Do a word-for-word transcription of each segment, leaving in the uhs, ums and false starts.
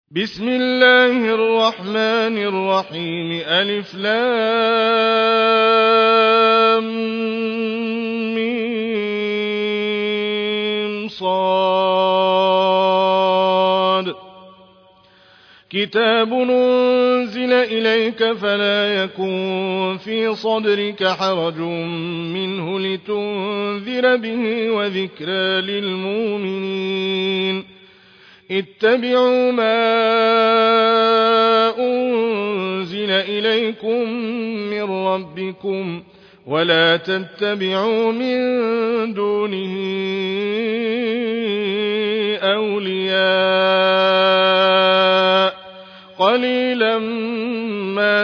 بسم الله الرحمن الرحيم ألف لام ميم صاد كتاب أنزل إليك فلا يكن في صدرك حرج منه لتنذر به وذكرى للمؤمنين اتبعوا ما أنزل إليكم من ربكم ولا تتبعوا من دونه أولياء قليلا ما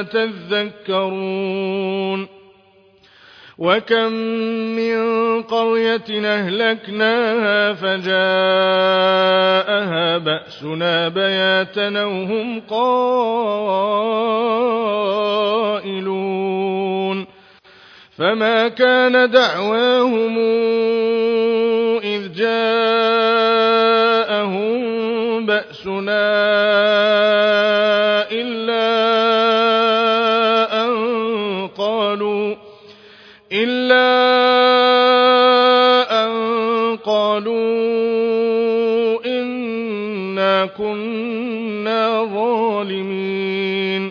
تذكرون وكم من قرية أهلكناها فجاءها بأسنا بياتا وهم قائلون فما كان دعواهم إذ جاءهم بأسنا إلا أن قالوا إلا أن قالوا إنا كنا ظالمين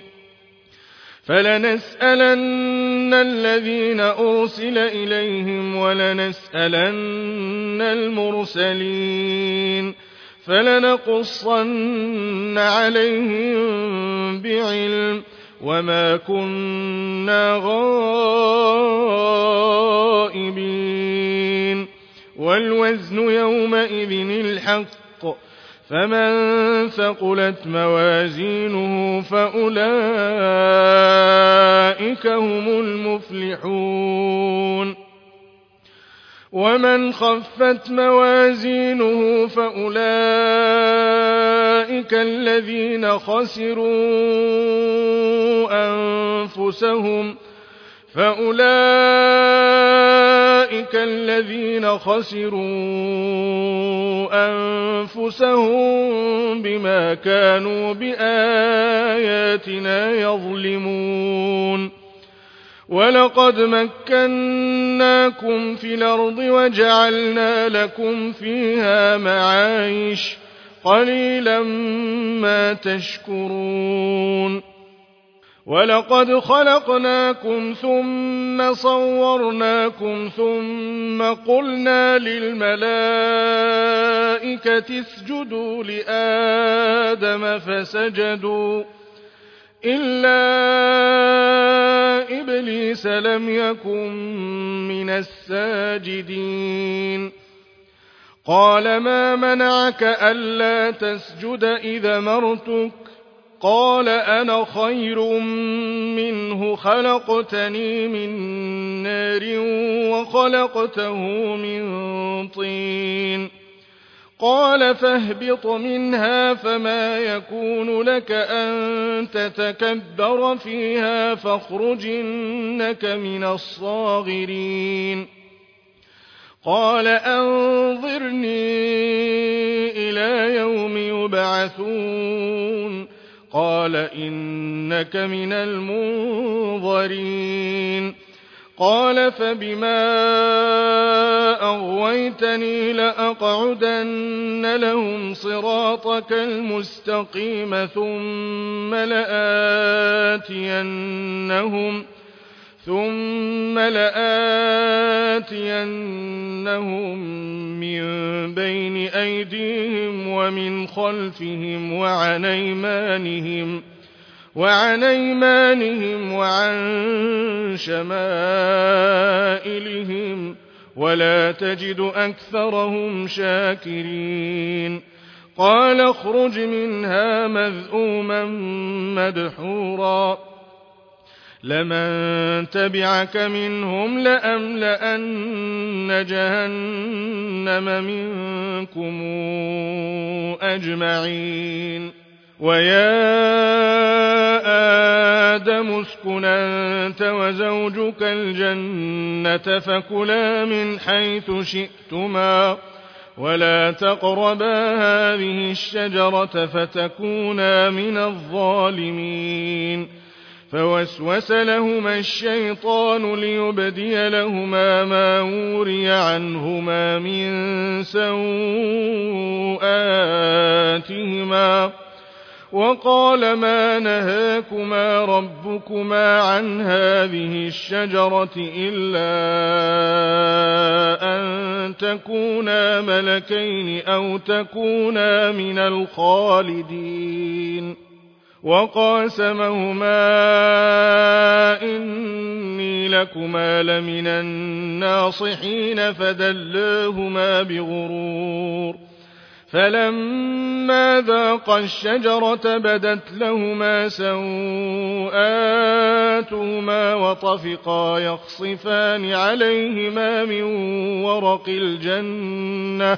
فلنسألن الذين أرسل إليهم ولنسألن المرسلين فلنقصن عليهم بعلم وما كنا غائبين والوزن يومئذ الحق فمن ثقلت موازينه فأولئك هم المفلحون ومن خفت موازينه فأولئك الذين خسروا أنفسهم فأولئك الذين خسروا أنفسهم بما كانوا بآياتنا يظلمون ولقد مكناكم في الأرض وجعلنا لكم فيها معايش قليلا ما تشكرون ولقد خلقناكم ثم صورناكم ثم قلنا للملائكة اسجدوا لآدم فسجدوا إلا إبليس لم يكن من الساجدين قال ما منعك ألا تسجد إذا أمرتك قال أنا خير منه خلقتني من نار وخلقته من طين قال فاهبط منها فما يكون لك أن تتكبر فيها فاخرج إنك من الصاغرين قال أنظرني إلى يوم يبعثون قال إنك من المنظرين قال فبما أغويتني لأقعدن لهم صراطك المستقيم ثم لآتينهم ثم لآتينهم من بين أيديهم ومن خلفهم وعن أيمانهم وعن أيمانهم وعن شمائلهم ولا تجد أكثرهم شاكرين قال اخرج منها مذءوما مدحورا لمن تبعك منهم لأملأن جهنم منكم أجمعين ويا آدم اسكن أنت وزوجك الجنة فكلا من حيث شئتما ولا تقربا هذه الشجرة فتكونا من الظالمين فوسوس لهما الشيطان ليبدي لهما ما وري عنهما من سوآتهما وقال ما نهاكما ربكما عن هذه الشجرة إلا أن تكونا ملكين أو تكونا من الخالدين وقاسمهما إني لكما لمن الناصحين فدلاهما بغرور فلما ذاقا الشجرة بدت لهما سوآتهما وطفقا يخصفان عليهما من ورق الجنة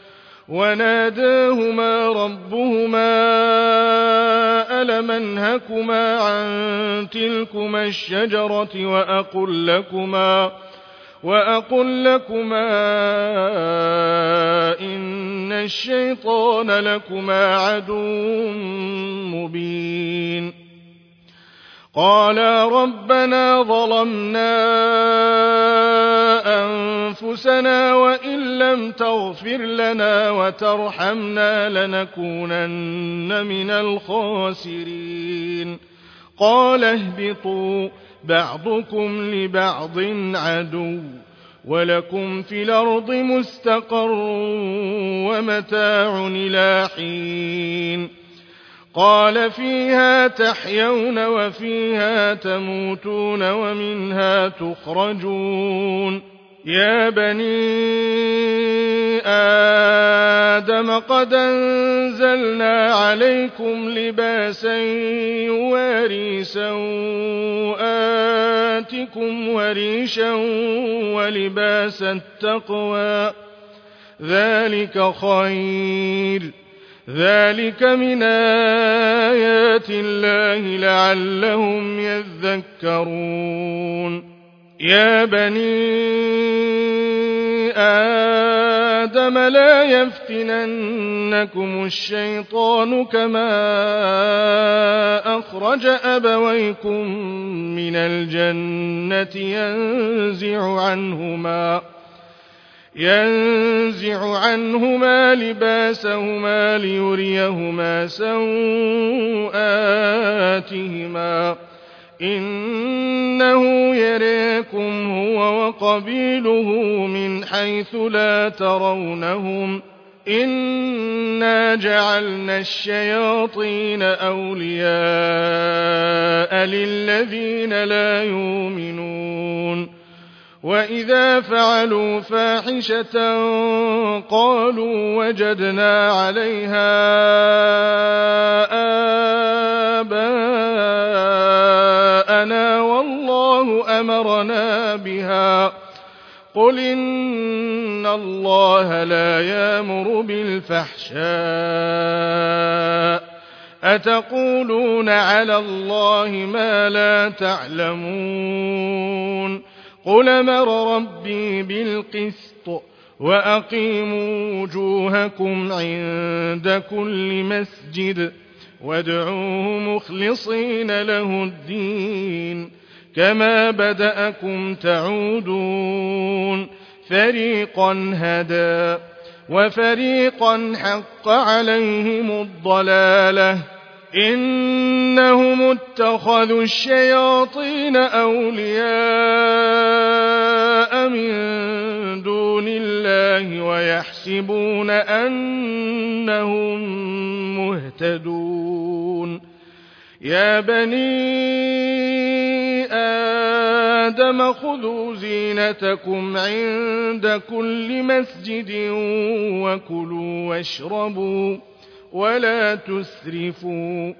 وناداهما ربهما ألم أنهكما عن تلكما الشجرة وأقل لكما وأقل لكما إن الشيطان لكما عدو مبين قالا ربنا ظلمنا أنفسنا وإن لم تغفر لنا وترحمنا لنكونن من الخاسرين قال اهبطوا بعضكم لبعض عدو ولكم في الأرض مستقر ومتاع إلى حين قال فيها تحيون وفيها تموتون ومنها تخرجون يا بني آدم قد أنزلنا عليكم لباسا يواري سوآتكم وريشا ولباس التقوى ذلك خير ذلك من آيات الله لعلهم يذكرون يا بني آدم لا يفتننكم الشيطان كما أخرج أبويكم من الجنة ينزع عنهما ينزع عنهما لباسهما ليريهما سوآتهما إنه يراكم هو وقبيله من حيث لا ترونهم إنا جعلنا الشياطين أولياء للذين لا يؤمنون وإذا فعلوا فاحشة قالوا وجدنا عليها آباءنا والله أمرنا بها قل إن الله لا يأمر بالفحشاء أتقولون على الله ما لا تعلمون قل أمر ربي بالقسط وأقيموا وجوهكم عند كل مسجد وادعوه مخلصين له الدين كما بدأكم تعودون فريقا هدى وفريقا حق عليهم الضلالة إنهم اتخذوا الشياطين أولياء من دون الله ويحسبون أنهم مهتدون يا بني آدم خذوا زينتكم عند كل مسجد وكلوا واشربوا ولا تسرفوا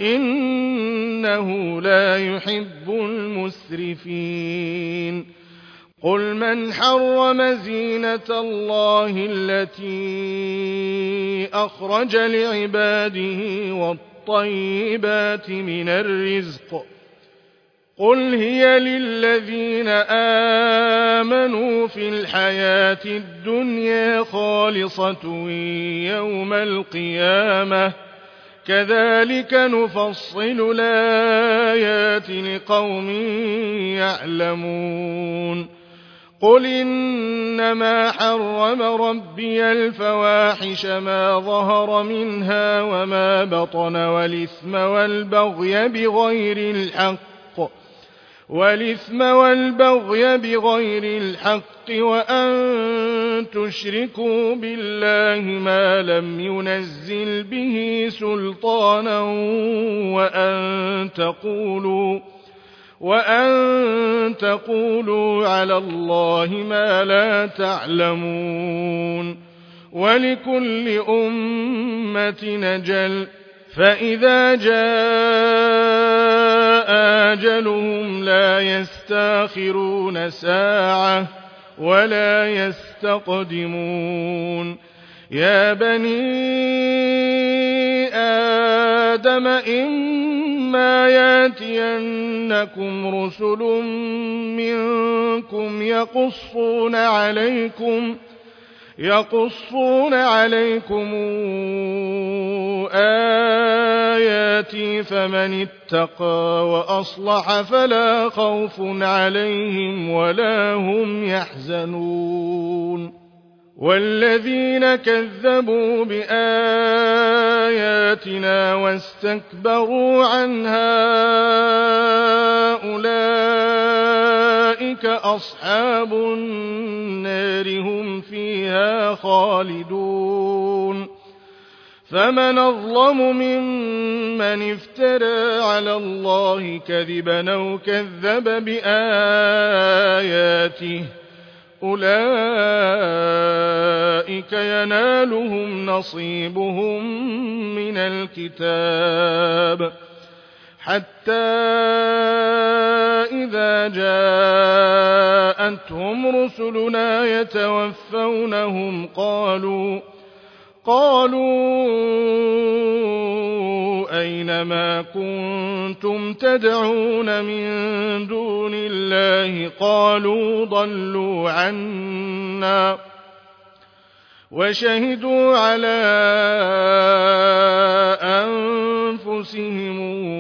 إنه لا يحب المسرفين قل من حرم زينة الله التي أخرج لعباده والطيبات من الرزق قل هي للذين آمنوا في الحياة الدنيا خالصة يوم القيامة كذلك نفصل الآيات لقوم يعلمون قل إنما حرم ربي الفواحش ما ظهر منها وما بطن والإثم والبغي بغير الحق والإثم والبغي بغير الحق وأن تشركوا بالله ما لم ينزل به سلطانا وأن تقولوا وأن تقولوا على الله ما لا تعلمون ولكل أمة أجل فإذا جاء أجلهم لا يستأخرون ساعة ولا يستقدمون يا بني آدم إما يأتينكم رسل منكم يقصون عليكم يقصون عليكم آياتي فمن اتقى وأصلح فلا خوف عليهم ولا هم يحزنون والذين كذبوا بآياتنا واستكبروا عنها أولئك أصحاب النار هم فيها خالدون فمن أظلم ممن افترى على الله كذبا أو كذب بآياته أولئك ينالهم نصيبهم من الكتاب حتى إذا جاءتهم رسلنا يتوفونهم قالوا قالوا أين ما كنتم تدعون من دون الله قالوا ضلوا عنا وشهدوا على أنفسهم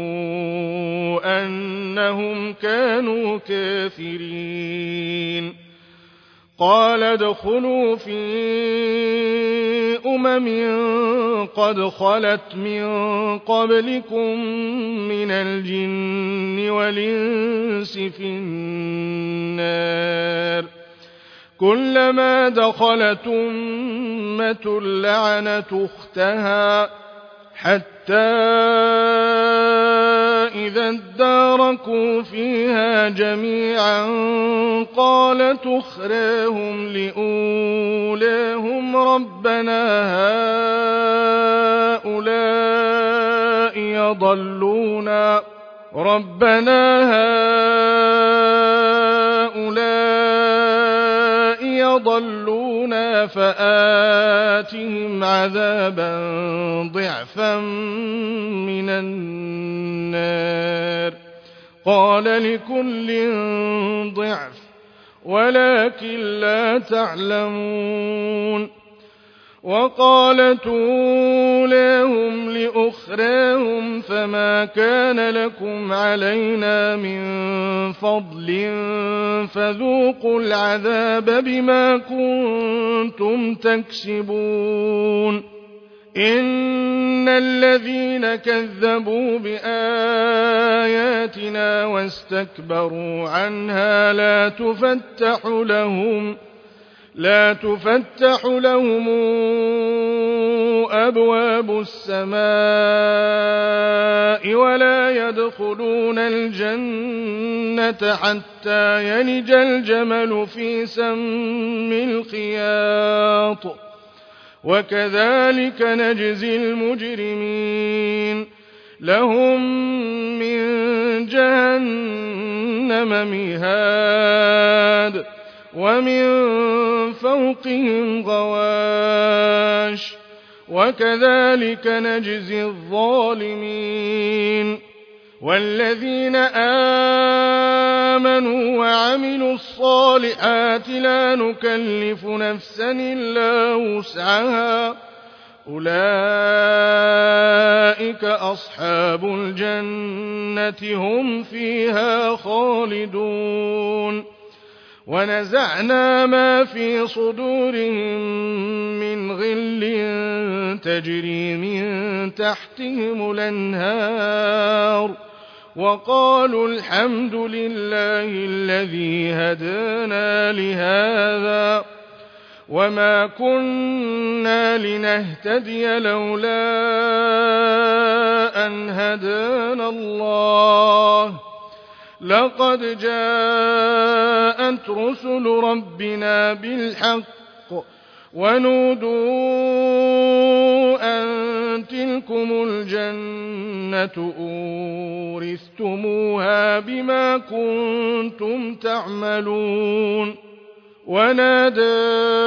أنهم كانوا كافرين قال ادخلوا في أمم قد خلت من قبلكم من الجن والإنس في النار كلما دخلت أمة لعنت أختها حتى إذا اداركوا فيها جميعا قالت أخراهم لأولاهم ربنا هؤلاء يضلونا ربنا هؤلاء يضلونا فآتهم عذابا ضعفا من النار قال لكل ضعف ولكن لا تعلمون وقالت أولاهم لأخراهم فما كان لكم علينا من فضل فذوقوا العذاب بما كنتم تكسبون إن الذين كذبوا بآياتنا واستكبروا عنها لا تفتح لهم لا تفتح لهم أبواب السماء ولا يدخلون الجنة حتى يلج الجمل في سم الخياط وكذلك نجزي المجرمين لهم من جهنم مهاد ومن فوقهم غواش وكذلك نجزي الظالمين والذين آمنوا وعملوا الصالحات لا نكلف نفسا إلا وسعها أولئك أصحاب الجنة هم فيها خالدون ونزعنا ما في صدورهم من غل تجري من تحتهم الأنهار وقالوا الحمد لله الذي هدانا لهذا وما كنا لنهتدي لولا أن هدانا الله لقد جاءت رسل ربنا بالحق ونودوا أن تلكم الجنة أورثتموها بما كنتم تعملون ونادى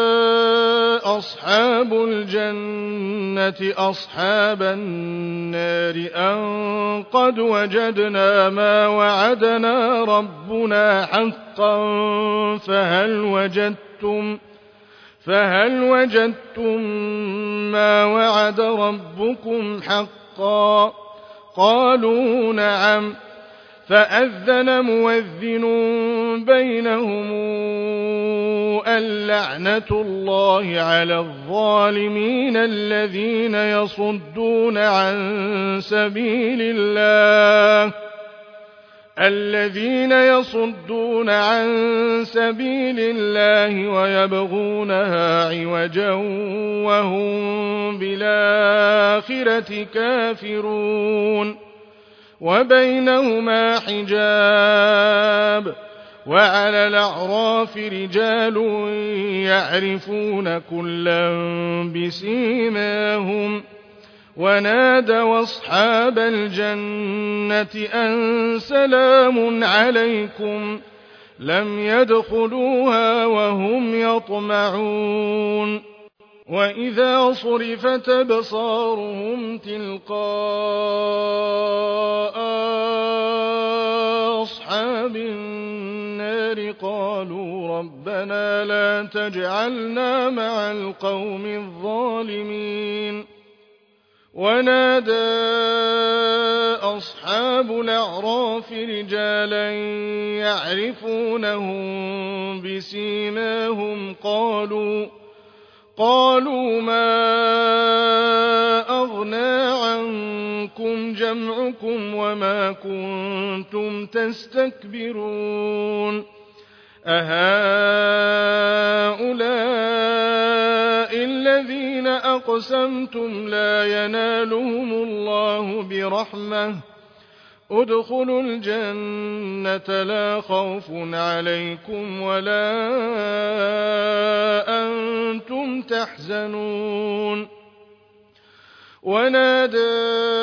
أصحاب الجنة أصحاب النار أن قد وجدنا ما وعدنا ربنا حقا فهل وجدتم فهل وجدتم ما وعد ربكم حقا قالوا نعم فأذن مؤذن بينهم اللعنة الله على الظالمين الذين يصدون عن سبيل الله الذين يصدون عن سبيل الله ويبغونها عوجا وهم بالآخرة كافرون وبينهما حجاب وعلى الأعراف رجال يعرفون كلا بسيماهم ونادوا أصحاب الجنة أن سلام عليكم لم يدخلوها وهم يطمعون وإذا صرفت أبصارهم تلقاء أصحاب النار قالوا ربنا لا تجعلنا مع القوم الظالمين ونادى أصحاب الأعراف رجالا يعرفونهم بسيماهم قالوا قالوا ما أغنى عنكم جمعكم وما كنتم تستكبرون أهؤلاء الذين أقسمتم لا ينالهم الله برحمة ادخلوا الجنة لا خوف عليكم ولا أنتم تحزنون ونادى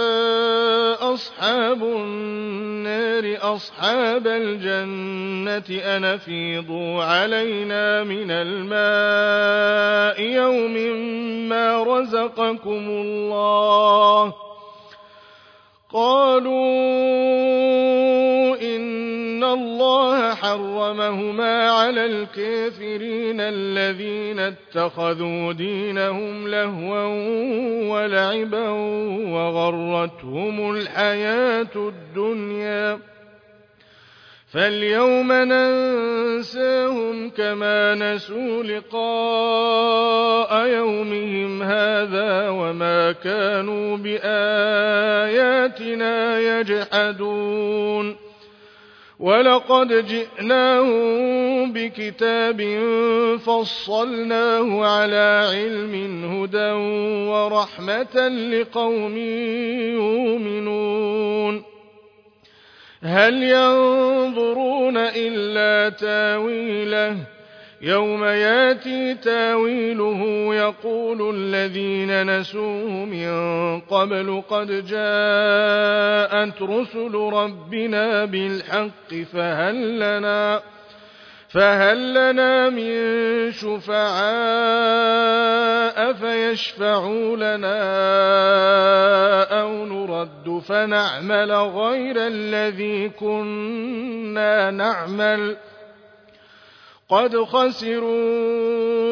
أصحاب النار أصحاب الجنة أن أفيضوا علينا من الماء يوم ما رزقكم الله قالوا إن الله حرمهما على الكافرين الذين اتخذوا دينهم لهوا ولعبا وغرتهم الحياة الدنيا فاليوم ننساهم كما نسوا لقاء يومهم هذا وما كانوا بآياتنا يجحدون ولقد جئناهم بكتاب فصلناه على علم هدى ورحمة لقوم يؤمنون هل ينظرون إلا تاويله يوم ياتي تاويله يقول الذين نسوه من قبل قد جاءت رسل ربنا بالحق فهل لنا فهل لنا من شفعاء فيشفعوا لنا أو نرد نرد فنعمل غير الذي كنا نعمل قد خسروا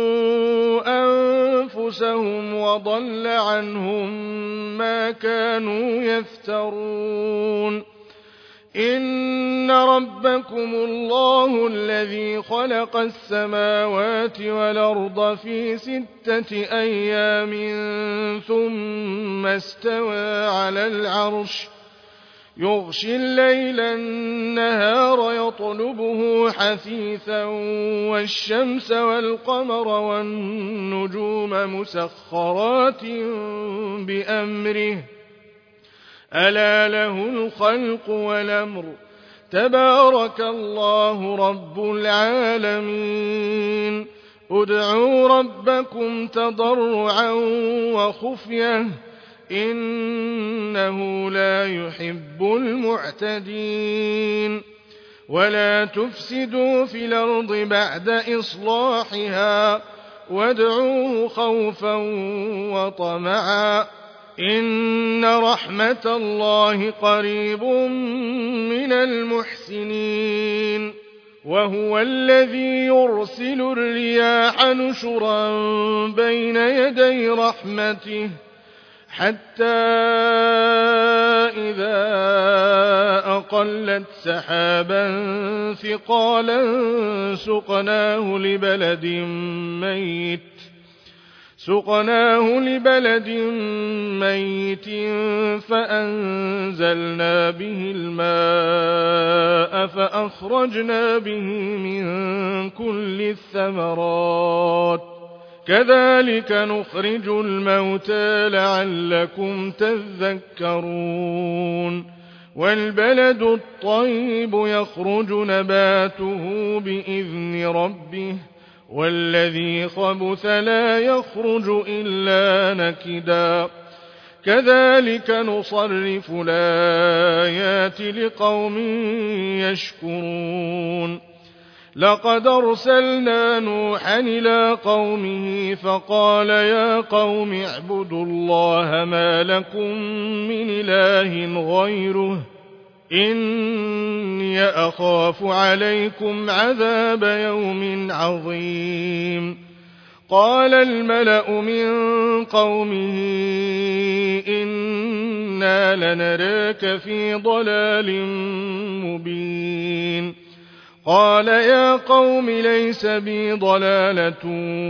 أنفسهم وضل عنهم ما كانوا يفترون إن ربكم الله الذي خلق السماوات والأرض في ستة أيام ثم استوى على العرش يغشي الليل النهار يطلبه حثيثا والشمس والقمر والنجوم مسخرات بأمره ألا له الخلق والأمر تبارك الله رب العالمين ادعوا ربكم تضرعا وخفية إنه لا يحب المعتدين ولا تفسدوا في الأرض بعد إصلاحها وادعوه خوفا وطمعا إن رحمة الله قريب من المحسنين وهو الذي يرسل الرياح نشرا بين يدي رحمته حتى إذا أقلت سحابا ثقالا سقناه لبلد ميت سقناه لبلد ميت فأنزلنا به الماء فأخرجنا به من كل الثمرات كذلك نخرج الموتى لعلكم تذكرون والبلد الطيب يخرج نباته بإذن ربه والذي خبث لا يخرج إلا نكدا كذلك نصرف الآيات لقوم يشكرون لقد أرسلنا نوحا إلى قومه فقال يا قوم اعبدوا الله ما لكم من إله غيره إني أخاف عليكم عذاب يوم عظيم قال الملأ من قومه إنا لنراك في ضلال مبين قال يا قوم ليس بي ضلالة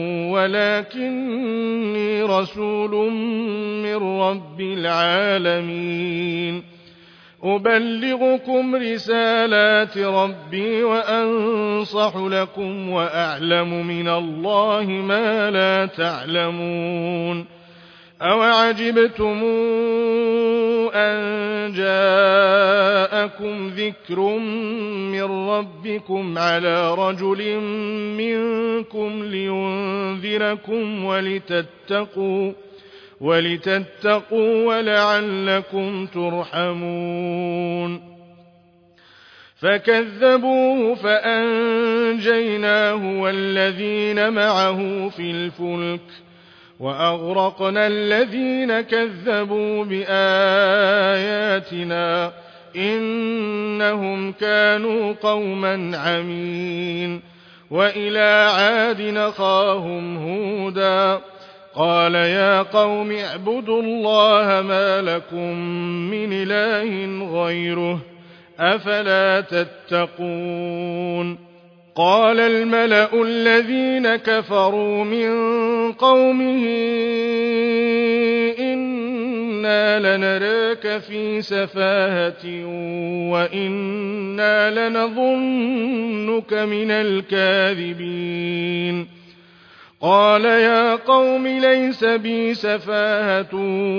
ولكني رسول من رب العالمين أبلغكم رسالات ربي وأنصح لكم وأعلم من الله ما لا تعلمون أوعجبتم أن جاءكم ذكر من ربكم على رجل منكم لينذركم ولتتقوا ولتتقوا ولعلكم ترحمون فكذبوه فأنجيناه والذين معه في الفلك وأغرقنا الذين كذبوا بآياتنا إنهم كانوا قوما عمين وإلى عاد أخاهم هودا قال يا قوم اعبدوا الله ما لكم من إله غيره أفلا تتقون قال الملأ الذين كفروا من قومه إنا لنراك في سفاهة وإنا لنظنك من الكاذبين قال يا قوم ليس بي سفاهة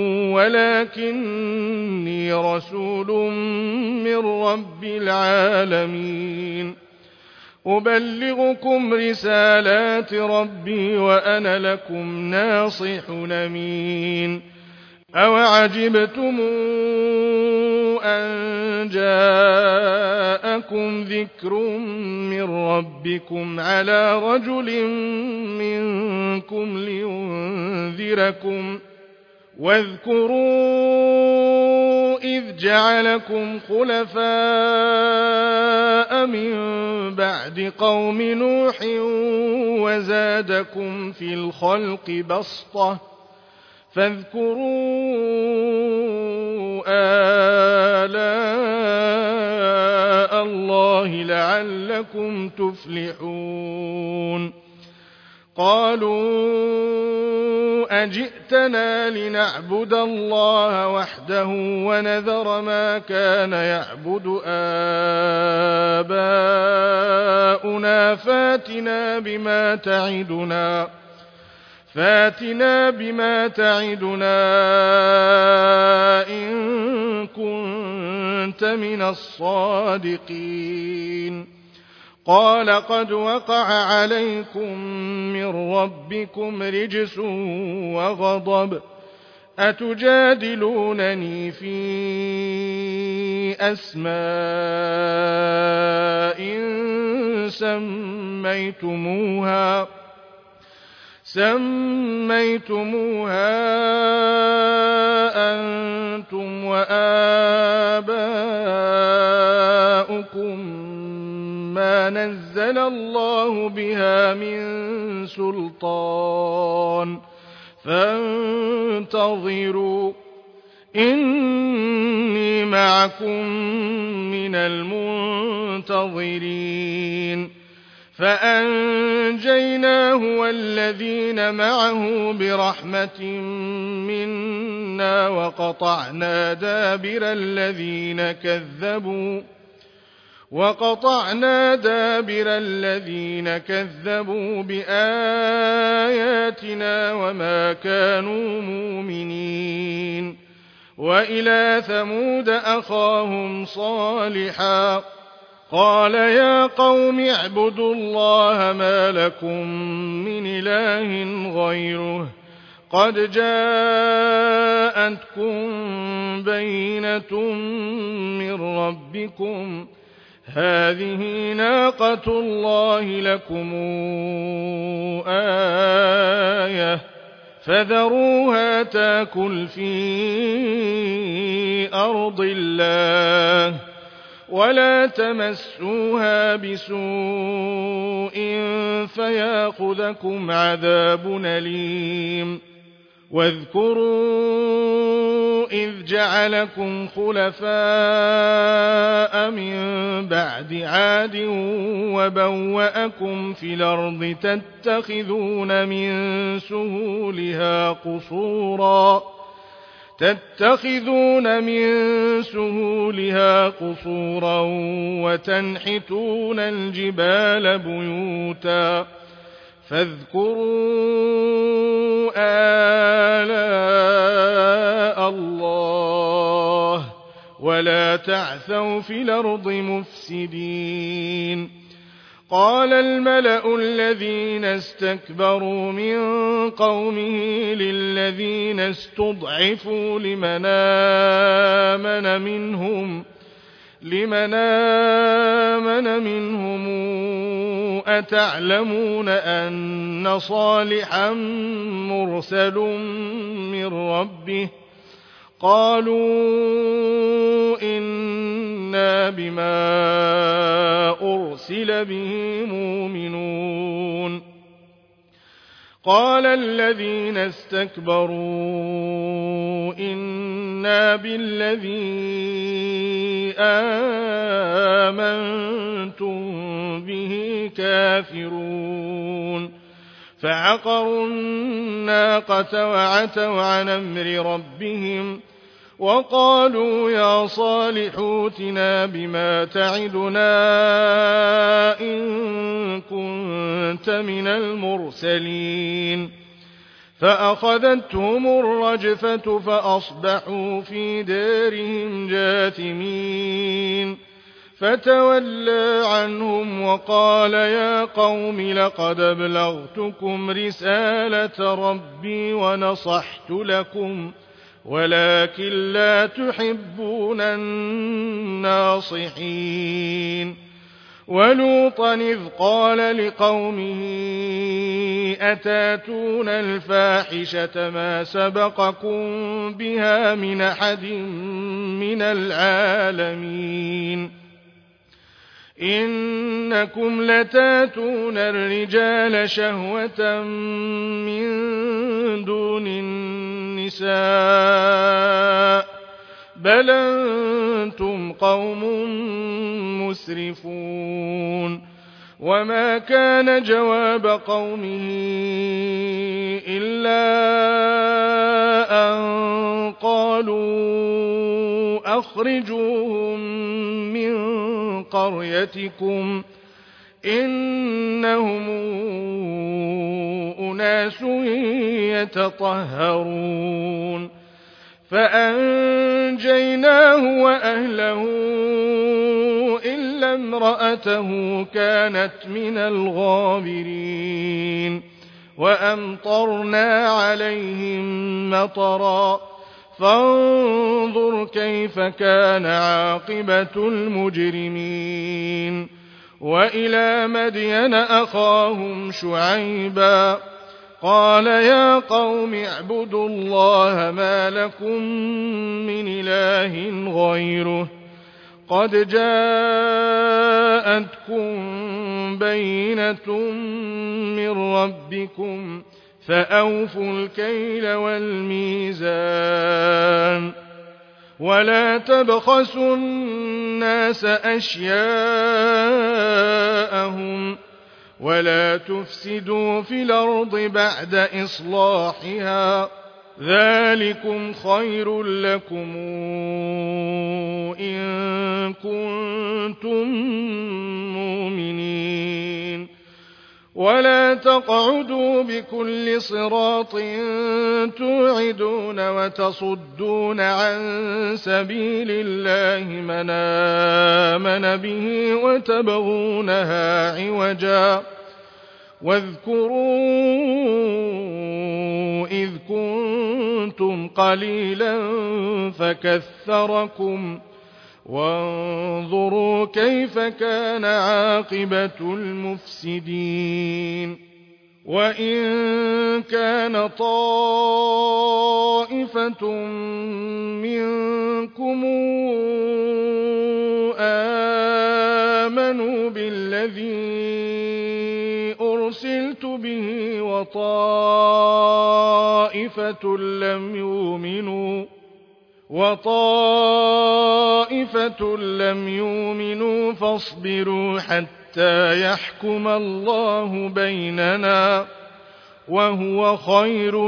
ولكني رسول من رب العالمين أبلغكم رسالات ربي وأنا لكم ناصح أمين أوعجبتم أن جاءكم ذكر من ربكم على رجل منكم لينذركم واذكروا جعلكم خلفاء من بعد قوم نوح وزادكم في الخلق بسطة فاذكروا آلاء الله لعلكم تفلحون قالوا أجئتنا لنعبد الله وحده ونذر ما كان يعبد آباؤنا فاتنا بما تعدنا فاتنا بما تعدنا إن كنت من الصادقين قال قد وقع عليكم من ربكم رجس وغضب أتجادلونني في أسماء سميتموها سميتموها أنتم وآباؤكم ما نزل الله بها من سلطان فانتظروا إني معكم من المنتظرين فأنجيناه والذين معه برحمة منا وقطعنا دابر الذين كذبوا وقطعنا دابر الذين كذبوا بآياتنا وما كانوا مؤمنين وإلى ثمود أخاهم صالحا قال يا قوم اعبدوا الله ما لكم من إله غيره قد جاءتكم بينة من ربكم هذه ناقة الله لكم آية فذروها تاكل في أرض الله ولا تمسوها بسوء فياخذكم عذاب أليم واذكروا إذ جعلكم خلفاء من بعد عاد وبوأكم في الأرض تتخذون من سهولها قصورا تتخذون من سهولها قصورا وتنحتون الجبال بيوتا فاذكروا آلاء الله ولا تعثوا في الأرض مفسدين قال الملأ الذين استكبروا من قومه للذين استضعفوا لمن آمن منهم لمن آمن منهم أتعلمون أن صالحا مرسل من ربه قالوا إنا بما أرسل به مؤمنون قال الذين استكبروا إنا بالذي آمنتم به كافرون فعقروا الناقة وعتوا عن أمر ربهم وقالوا يا صالح ائتنا بما تعدنا إن كنت من المرسلين فأخذتهم الرجفة فأصبحوا في دارهم جاثمين فتولى عنهم وقال يا قوم لقد أبلغتكم رسالة ربي ونصحت لكم ولكن لا تحبون الناصحين ولوطا إذ قال لقومه أتاتون الفاحشة ما سبقكم بها من أحد من العالمين إنكم لتاتون الرجال شهوة من دون النساء بل أنتم قوم مسرفون وما كان جواب قومه إلا أن قالوا أخرجوهم من قريتكم إنهم أناس يتطهرون فأنجيناه وأهله إلا امرأته كانت من الغابرين وأمطرنا عليهم مطرا فانظر كيف كان عاقبة المجرمين وإلى مدين أخاهم شعيبا قال يا قوم اعبدوا الله ما لكم من إله غيره قد جاءتكم بينة من ربكم فأوفوا الكيل والميزان ولا تبخسوا الناس أشياءهم ولا تفسدوا في الأرض بعد إصلاحها ذلكم خير لكم إن كنتم مؤمنين ولا تقعدوا بكل صراط توعدون وتصدون عن سبيل الله من آمن به وتبغونها عوجا واذكروا إذ كنتم قليلا فكثركم وانظروا كيف كان عاقبة المفسدين وإن كان طائفة منكم آمنوا بالذي أرسلت به وطائفة لم يؤمنوا وطائفة لم يؤمنوا فاصبروا حتى يحكم الله بيننا وهو خير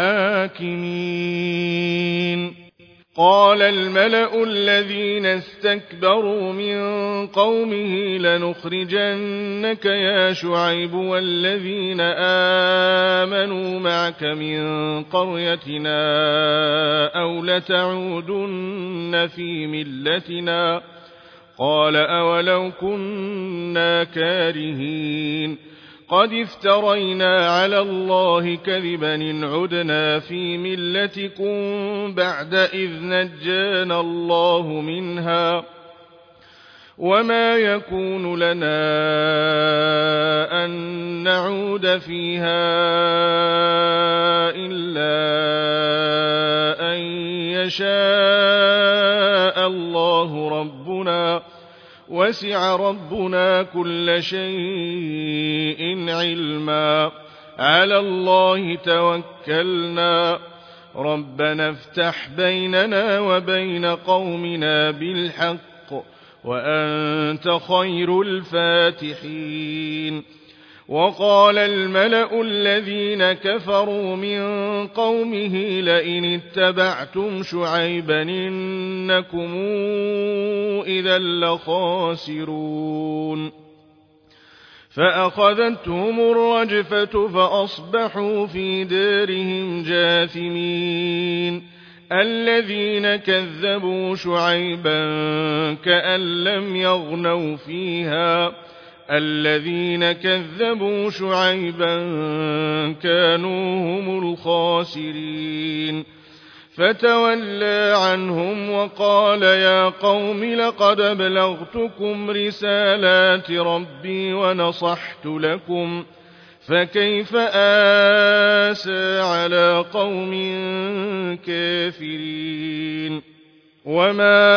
الحاكمين قال الملأ الذين استكبروا من قومه لنخرجنك يا شعيب والذين آمنوا معك من قريتنا أو لتعودن في ملتنا قال أولو كنا كارهين قد افترينا على الله كذبا إن عدنا في ملتكم بعد إذ نجانا الله منها وما يكون لنا أن نعود فيها إلا أن يشاء الله ربنا وسع ربنا كل شيء علما على الله توكلنا ربنا افتح بيننا وبين قومنا بالحق وأنت خير الفاتحين وقال الملأ الذين كفروا من قومه لئن اتبعتم شعيبا إنكم إذا لخاسرون فأخذتهم الرجفة فأصبحوا في دارهم جاثمين الذين كذبوا شعيبا كأن لم يغنوا فيها الذين كذبوا شعيبا كانوا هم الخاسرين فتولى عنهم وقال يا قوم لقد أبلغتكم رسالات ربي ونصحت لكم فكيف آسى على قوم كافرين وما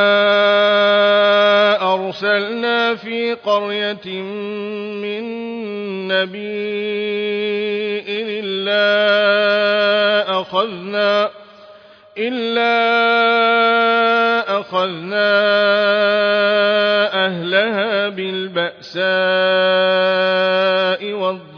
أرسلنا في قرية من نبي إلا أخذنا إلا أخذنا أهلها بالبأساء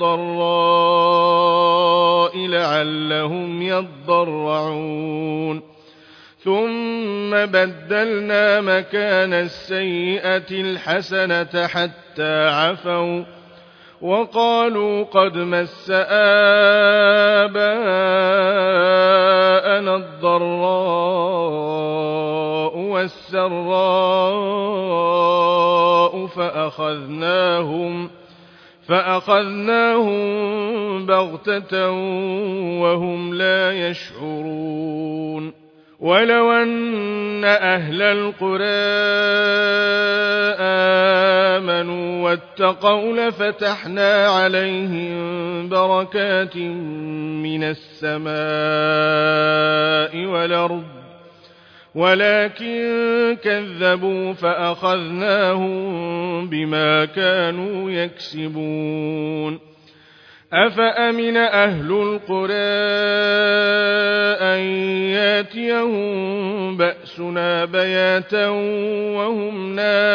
والضراء لعلهم يضرعون ثم بدلنا مكان السيئة الحسنة حتى عفوا وقالوا قد مس آباءنا الضراء والسراء فأخذناهم فأخذناهم بغتة وهم لا يشعرون ولو أن أهل القرى آمنوا واتقوا لفتحنا عليهم بركات من السماء والأرض ولكن كذبوا فأخذناهم بما كانوا يكسبون أفأمن أهل القرى أن ياتيهم بأسنا بياتا وهم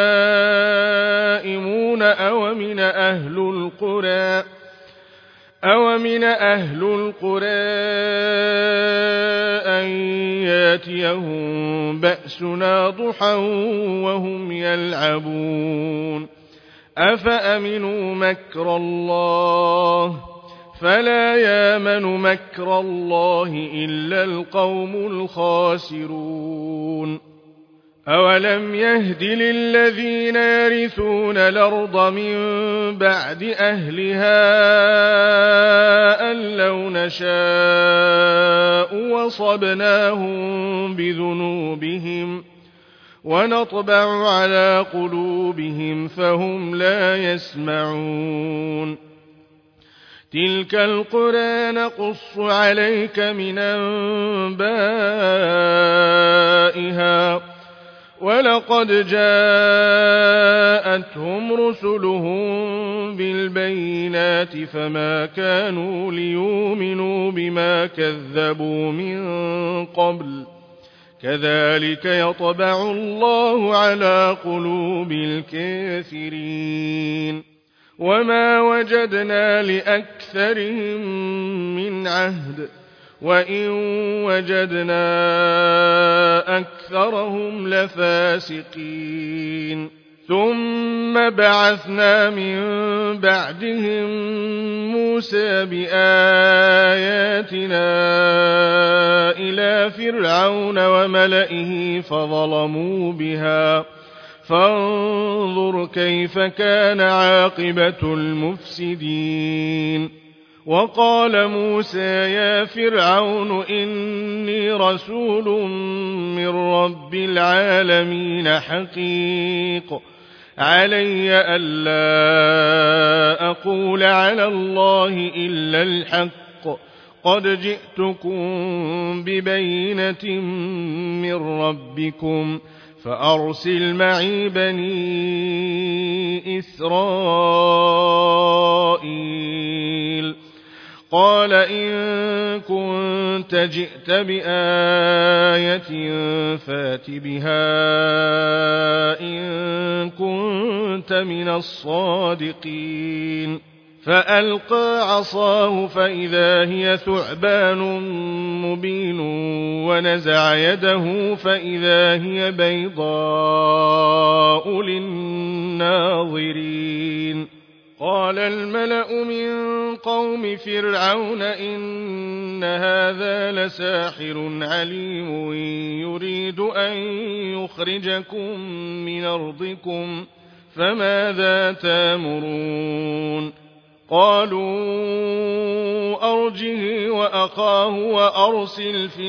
نائمون أومن أهل القرى أومن أهل القرى أن ياتيهم بأسنا ضحى وهم يلعبون أفأمنوا مكر الله فلا يامن مكر الله إلا القوم الخاسرون أولم يهد للذين يرثون الأرض من بعد أهلها أن لو نشاء وصبناهم بذنوبهم ونطبع على قلوبهم فهم لا يسمعون تلك القرى نقص عليك من أنبائها ولقد جاءتهم رسلهم بالبينات فما كانوا ليؤمنوا بما كذبوا من قبل كذلك يطبع الله على قلوب الكافرين وما وجدنا لأكثرهم من عهد وإن وجدنا أكثرهم لفاسقين ثم بعثنا من بعدهم موسى بآياتنا إلى فرعون وملئه فظلموا بها فانظر كيف كان عاقبة المفسدين وقال موسى يا فرعون إني رسول من رب العالمين حقيق علي ألا أقول على الله إلا الحق قد جئتكم ببينة من ربكم فأرسل معي بني إسرائيل قال إن كنت جئت بآية فات بها إن كنت من الصادقين فألقى عصاه فإذا هي ثعبان مبين ونزع يده فإذا هي بيضاء للناظرين قال الملأ من قوم فرعون إن هذا لساحر عليم يريد أن يخرجكم من أرضكم فماذا تامرون قالوا أرجه وأخاه وأرسل في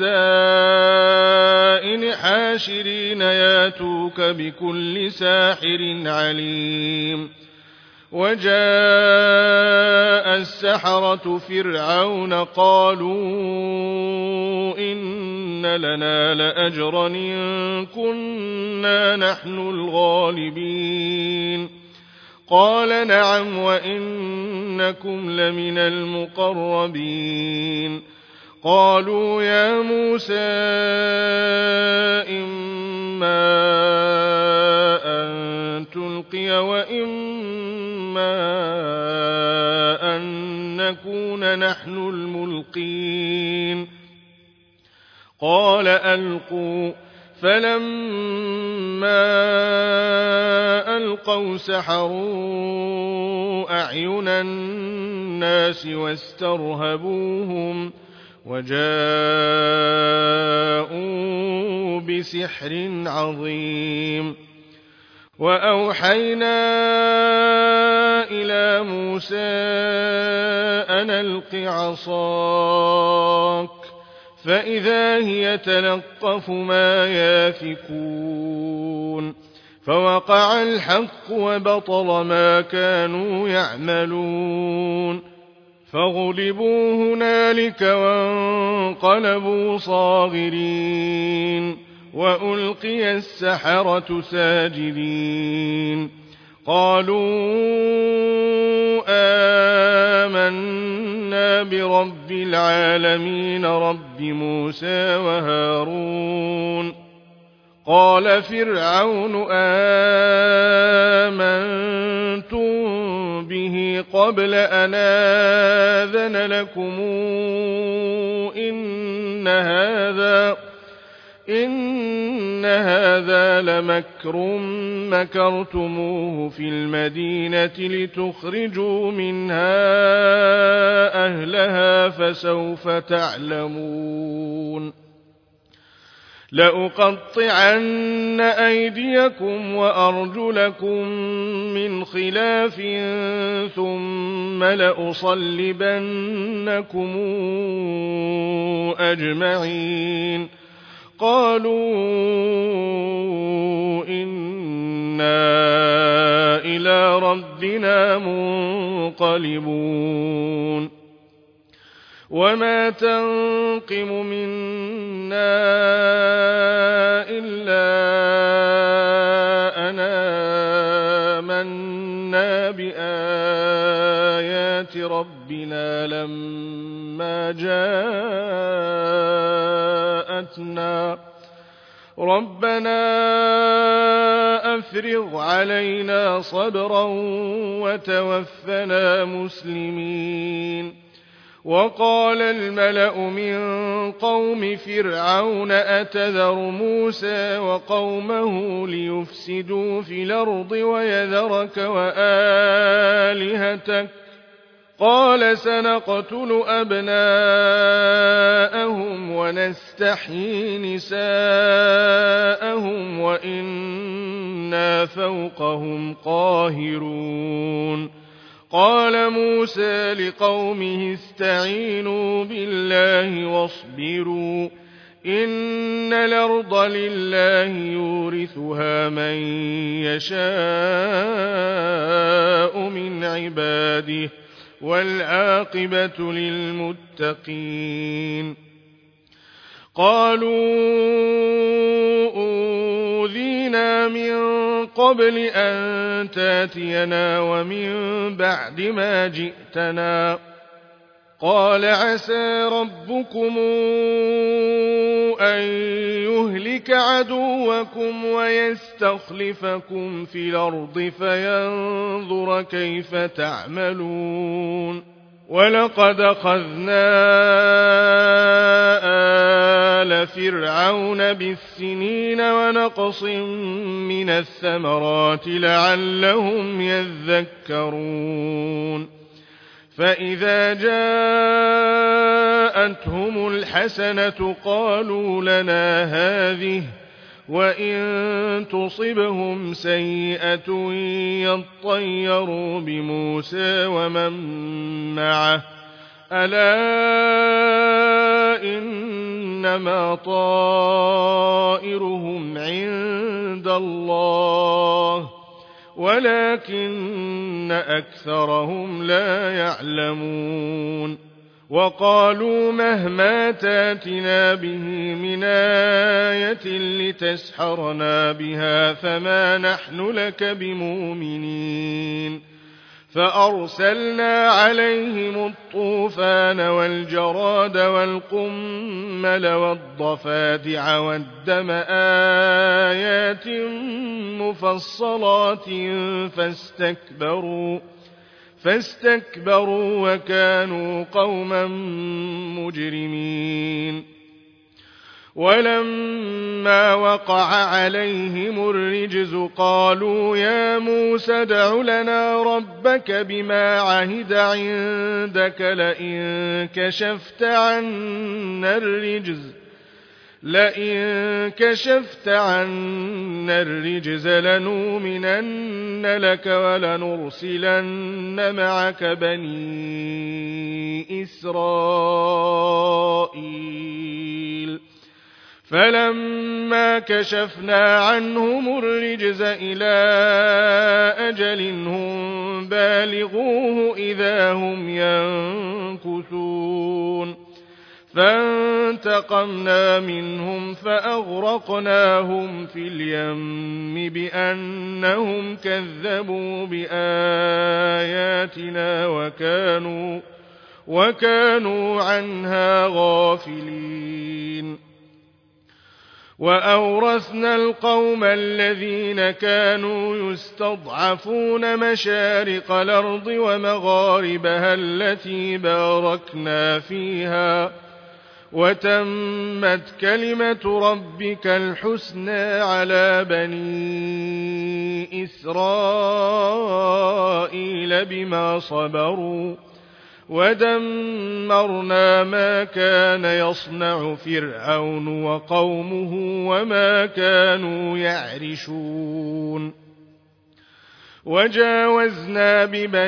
المدائن حاشرين ياتوك بكل ساحر عليم وجاء السحرة فرعون قالوا إن لنا لأجرا إن كنا نحن الغالبين قال نعم وإنكم لمن المقربين قالوا يا موسى إما أن تلقي وإما أن نكون نحن الملقين قال ألقوا فلما ألقوا سحروا أعين الناس واسترهبوهم وجاءوا بسحر عظيم وأوحينا إلى موسى أن ألق عصاك فإذا هي تلقف ما يافكون فوقع الحق وبطل ما كانوا يعملون فغلبوا هنالك وانقلبوا صاغرين وألقي السحرة ساجدين قالوا آمنا برب العالمين رب موسى وهارون قال فرعون آمنتم به قبل أن آذن لكم إن هذا إن هذا لمكر مكرتموه في المدينة لتخرجوا منها أهلها فسوف تعلمون لأقطعن أيديكم وأرجلكم من خلاف ثم لأصلبنكم أجمعين قالوا إنا إلى ربنا منقلبون وما تنقم منا إلا أن آمنا بآيات ربنا لما جاءتنا ربنا أفرغ علينا صبرا وتوفنا مسلمين وقال الملأ من قوم فرعون أتذر موسى وقومه ليفسدوا في الأرض ويذرك وآلهتك قال سنقتل أبناءهم ونستحيي نساءهم وإنا فوقهم قاهرون قال موسى لقومه استعينوا بالله واصبروا إن الأرض لله يورثها من يشاء من عباده والعاقبة للمتقين قالوا أوذينا من قبل أن تاتينا ومن بعد ما جئتنا قال عسى ربكم أن يهلك عدوكم ويستخلفكم في الأرض فينظر كيف تعملون ولقد أخذنا آل فرعون بالسنين ونقص من الثمرات لعلهم يذكرون فإذا جاءتهم الحسنة قالوا لنا هذه وإن تصبهم سيئة يطيروا بموسى ومن معه ألا إنما طائرهم عند الله ولكن أكثرهم لا يعلمون وقالوا مهما تاتنا به من آية لتسحرنا بها فما نحن لك بمؤمنين فأرسلنا عليهم الطوفان والجراد والقمل والضفادع والدم آيات مفصلات فاستكبروا فاستكبروا وكانوا قوما مجرمين ولما وقع عليهم الرجز قالوا يا موسى ادع لنا ربك بما عهد عندك لئن كشفت عنا الرجز لئن كشفت عنا الرجز لنؤمنن لك ولنرسلن معك بني إسرائيل فلما كشفنا عنهم الرجز إلى أجل هم بالغوه إذا هم ينكثون فانتقمنا منهم فأغرقناهم في اليم بأنهم كذبوا بآياتنا وكانوا وكانوا عنها غافلين وأورثنا القوم الذين كانوا يستضعفون مشارق الأرض ومغاربها التي باركنا فيها وتمت كلمة ربك الحسنى على بني إسرائيل بما صبروا ودمرنا ما كان يصنع فرعون وقومه وما كانوا يعرشون وجاوزنا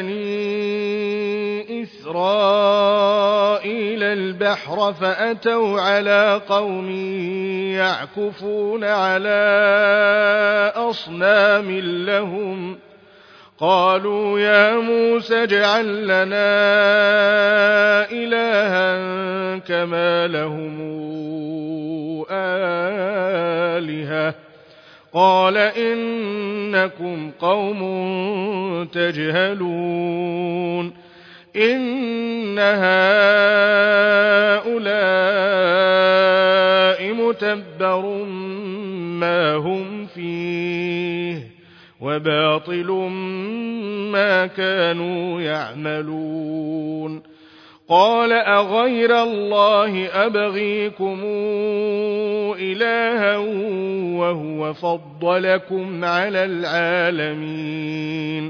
ببني إسرائيل البحر فأتوا على قوم يعكفون على أصنام لهم قالوا يا موسى اجعل لنا إلها كما لهم آلهة قال إنكم قوم تجهلون إن هؤلاء متبر ما هم فيه وباطل ما كانوا يعملون قال أغير الله أبغيكم إلها وهو فضلكم على العالمين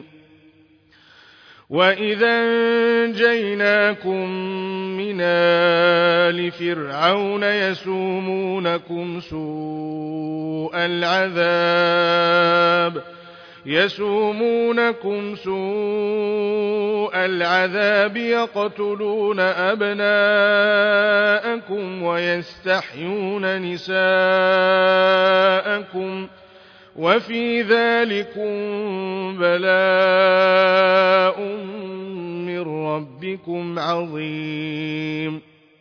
وإذا أنجيناكم من آل فرعون يسومونكم سوء العذاب يسومونكم سوء العذاب يقتلون أبناءكم ويستحيون نساءكم وفي ذلكم بلاء من ربكم عظيم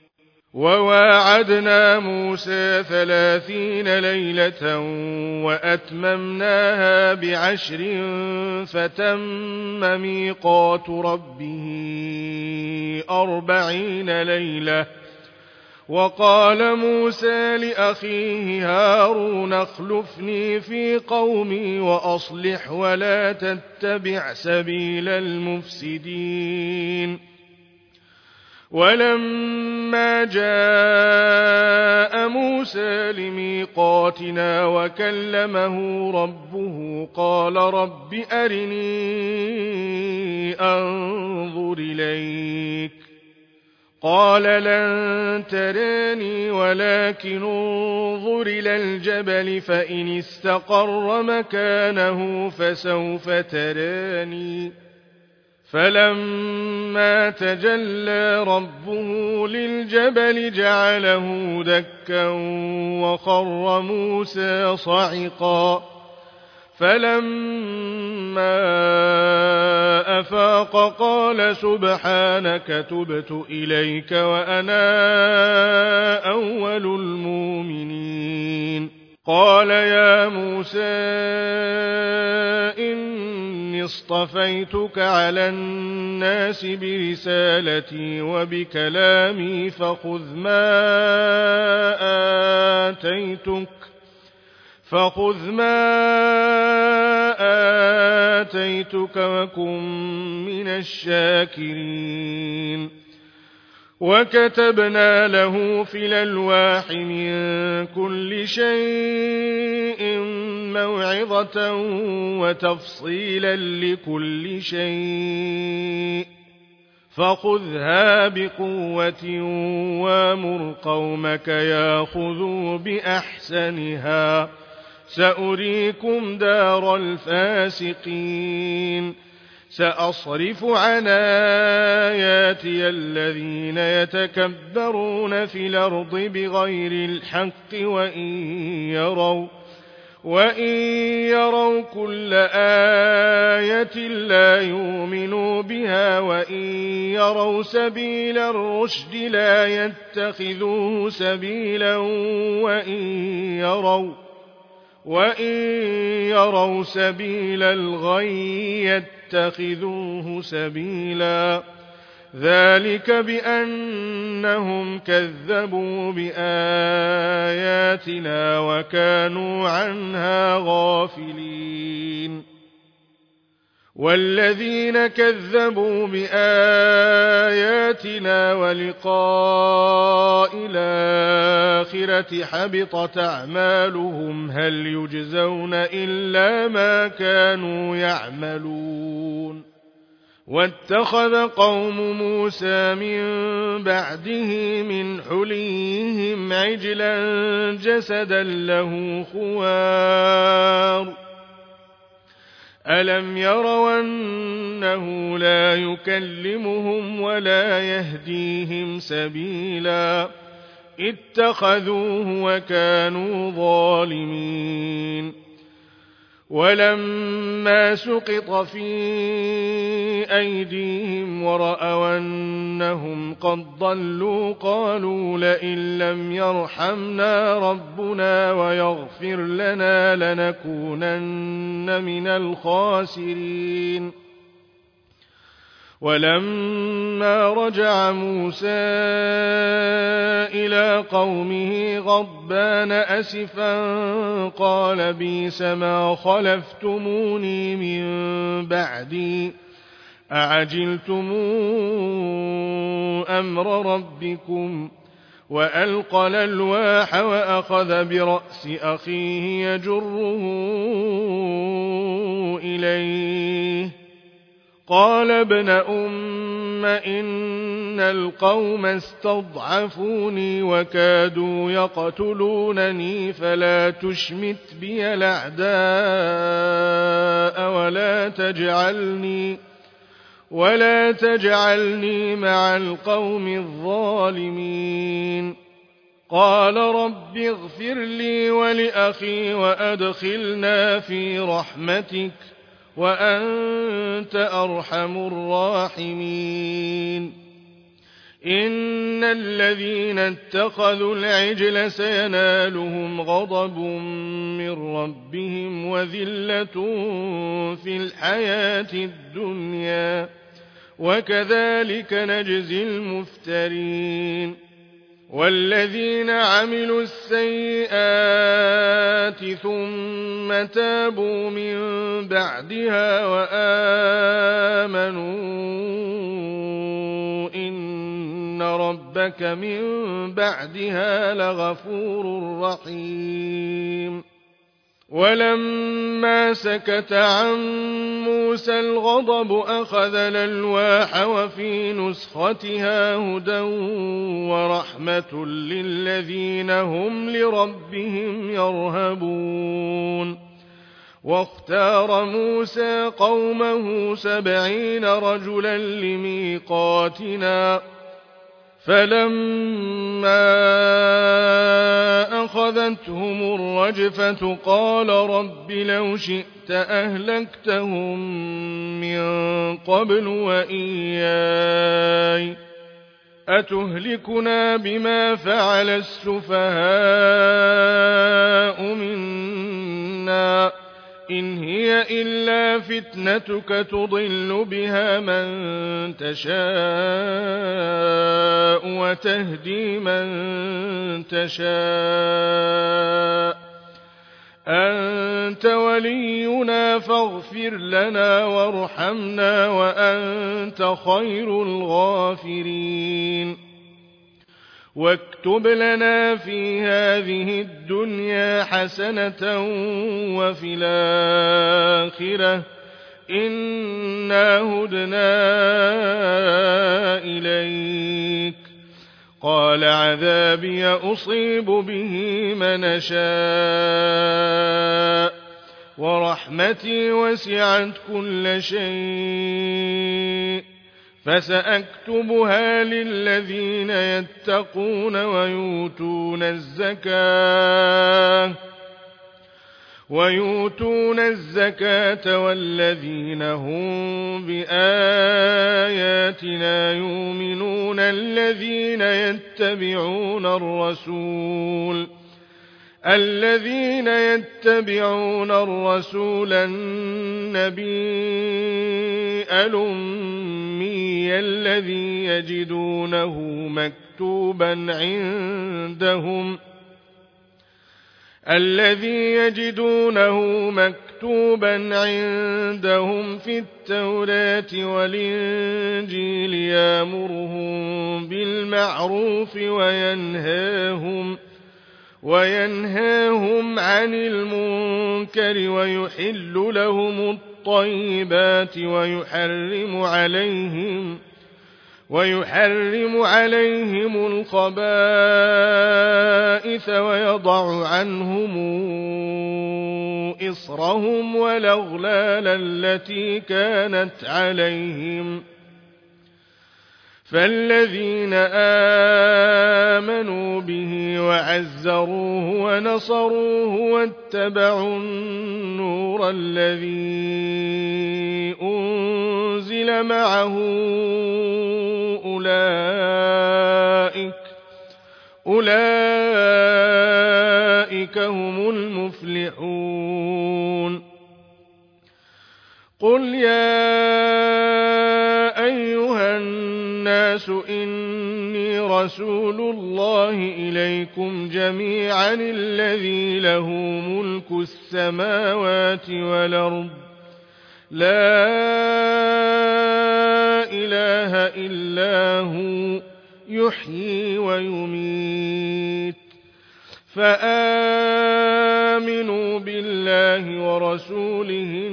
وواعدنا موسى ثلاثين ليلة وأتممناها بعشر فتم ميقات ربه أربعين ليلة وقال موسى لأخيه هارون اخلفني في قومي وأصلح ولا تتبع سبيل المفسدين ولما جاء موسى لميقاتنا وكلمه ربه قال رب أرني أنظر إليك قال لن تراني ولكن انظر إلى الجبل فإن استقر مكانه فسوف تراني فلما تجلى ربه للجبل جعله دكا وخر موسى صعقا فلما أفاق قال سبحانك تبت إليك وأنا أول المؤمنين. قال يا موسى إني اصطفيتك على الناس برسالتي وبكلامي فخذ ما آتيتك فخذ ما آتيتك وكن من الشاكرين. وكتبنا له في الألواح من كل شيء موعظة وتفصيلا لكل شيء فخذها بقوة وامر قومك ياخذوا بأحسنها سأريكم دار الفاسقين. سأصرف عن آياتي الذين يتكبرون في الأرض بغير الحق وإن يروا وإن يروا كل آية لا يؤمنوا بها وإن يروا سبيل الرشد لا يتخذوه سبيلا وإن يروا وإن يروا سبيل الغي يتخذوه سبيلا. ذلك بأنهم كذبوا بآياتنا وكانوا عنها غافلين. والذين كذبوا بآياتنا ولقاء الآخرة حبطت أعمالهم هل يجزون إلا ما كانوا يعملون. واتخذ قوم موسى من بعده من حليهم عجلا جسدا له خوار ألم يروا أنه لا يكلمهم ولا يهديهم سبيلا اتخذوه وكانوا ظالمين. ولما سقط في أيديهم ورأوا أنهم قد ضلوا قالوا لئن لم يرحمنا ربنا ويغفر لنا لنكونن من الخاسرين. ولما رجع موسى إلى قومه غضبان أسفا قال بئس ما خلفتموني من بعدي أعجلتم أمر ربكم وألقى الألواح وأخذ برأس أخيه يجره إليه قال ابن أم إن القوم استضعفوني وكادوا يقتلونني فلا تشمت بي الأعداء ولا تجعلني ولا تجعلني مع القوم الظالمين. قال رب اغفر لي ولأخي وأدخلنا في رحمتك وأنت أرحم الراحمين. إن الذين اتخذوا العجل سينالهم غضب من ربهم وذلة في الحياة الدنيا وكذلك نجزي المفترين. والذين عملوا السيئات ثم تابوا من بعدها وآمنوا إن ربك من بعدها لغفور رحيم. ولما سكت عن موسى الغضب أخذ الألواح وفي نسختها هدى ورحمة للذين هم لربهم يرهبون. واختار موسى قومه سبعين رجلا لميقاتنا فلما أخذتهم الرجفة قال رب لو شئت أهلكتهم من قبل وإياي أتهلكنا بما فعل السفهاء منا إن هي إلا فتنتك تضل بها من تشاء وتهدي من تشاء أنت ولينا فاغفر لنا وارحمنا وأنت خير الغافرين واكتب لنا في هذه الدنيا حسنة وفي الآخرة إنا هدنا إليك قال عذابي أصيب به من أشاء ورحمتي وسعت كل شيء فسأكتبها للذين يتقون ويؤتون الزكاة ويؤتون الزكاة والذين هم بآياتنا يؤمنون الذين يتبعون الرسول الذين يتبعون الرسول النبي الأمي الذي يجدونه مكتوبا عندهم الذي يجدونه مكتوبا عندهم في التوراة والإنجيل يأمرهم بالمعروف وينهاهم وينهاهم عن المنكر ويحل لهم الطيبات ويحرم عليهم ويحرم عليهم الخبائث ويضع عنهم إصرهم والأغلال التي كانت عليهم فالذين آمنوا به وعزروه ونصروه واتبعوا النور الذي أنزل معه أولئك أولئك هم المفلحون قل يا أيها الناس إني رسول الله إليكم جميعا الذي له ملك السماوات والأرض لا إله إلا هو يحيي ويميت فآمنوا بالله ورسوله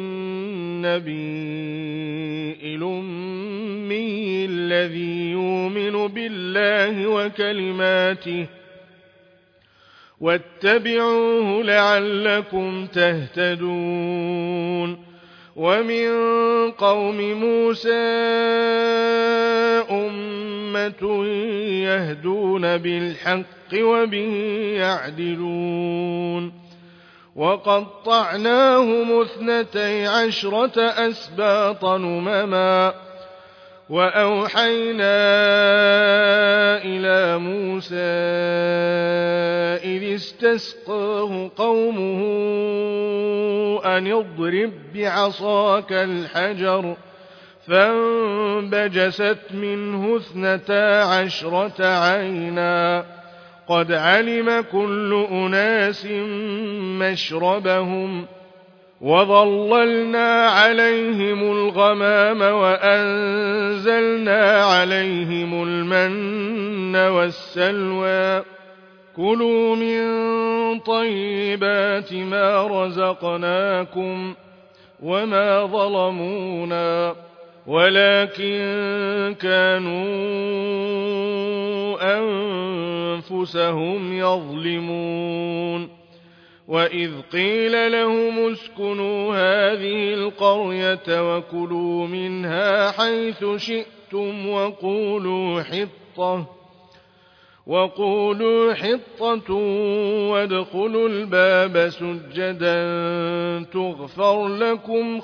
النبي الأمي الذي يؤمن بالله وكلماته واتبعوه لعلكم تهتدون ومن قوم موسى أمة يهدون بالحق وبه يعدلون وقطعناهم اثنتي عشرة أسباطا أمما وأوحينا إلى موسى إذ استسقاه قومه أن اضرب بعصاك الحجر فانبجست منه اثنتا عشرة عينا قد علم كل أناس مشربهم وظللنا عليهم الغمام وأنزلنا عليهم المن والسلوى كلوا من طيبات ما رزقناكم وما ظلمونا ولكن كانوا أنفسهم يظلمون وإذ قيل لهم اسكنوا هذه القرية وكلوا منها حيث شئتم وقولوا حطة وقولوا حطة وادخلوا الباب سجدا تغفر لكم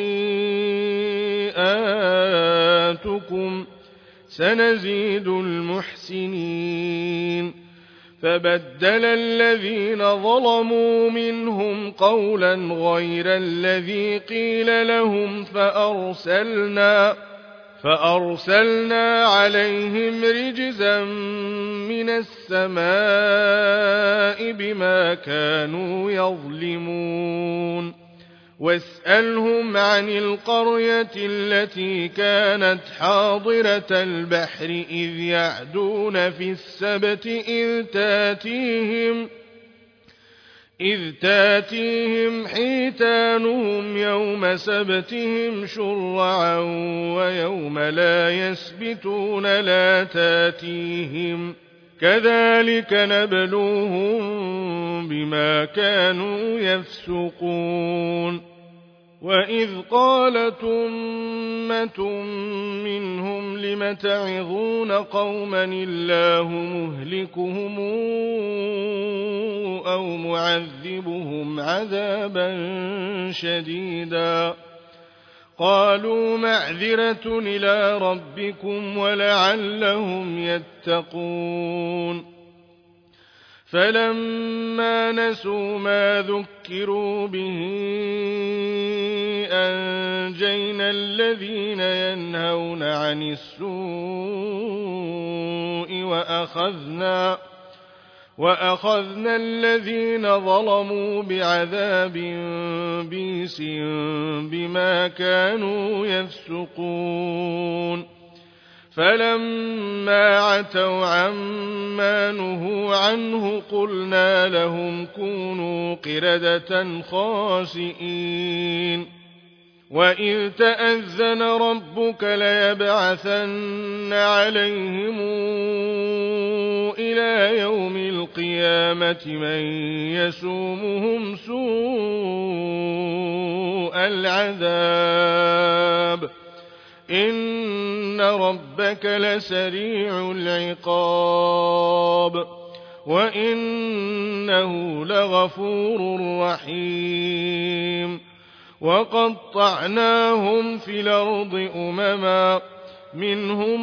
خطيئاتكم سنزيد المحسنين فبدل الذين ظلموا منهم قولا غير الذي قيل لهم فأرسلنا فأرسلنا عليهم رجزا من السماء بما كانوا يظلمون واسألهم عن القرية التي كانت حاضرة البحر إذ يعدون في السبت إذ تاتيهم إذ تاتيهم حيتانهم يوم سبتهم شرعا ويوم لا يسبتون لا تاتيهم كذلك نبلوهم بما كانوا يفسقون وإذ قالت أمة منهم لم تعظون قوما الله مهلكهم أو معذبهم عذابا شديدا قالوا معذرة إلى ربكم ولعلهم يتقون فلما نسوا ما ذكروا به أنجينا الذين ينهون عن السوء وأخذنا وأخذنا الذين ظلموا بعذاب بئيس بما كانوا يفسقون فلما عتوا عما نهوا عنه قلنا لهم كونوا قردة خاسئين وإذ تأذن ربك ليبعثن عليهم إلى يوم القيامة من يسومهم سوء العذاب إن ربك لسريع العقاب وإنه لغفور رحيم وقطعناهم في الأرض أمما منهم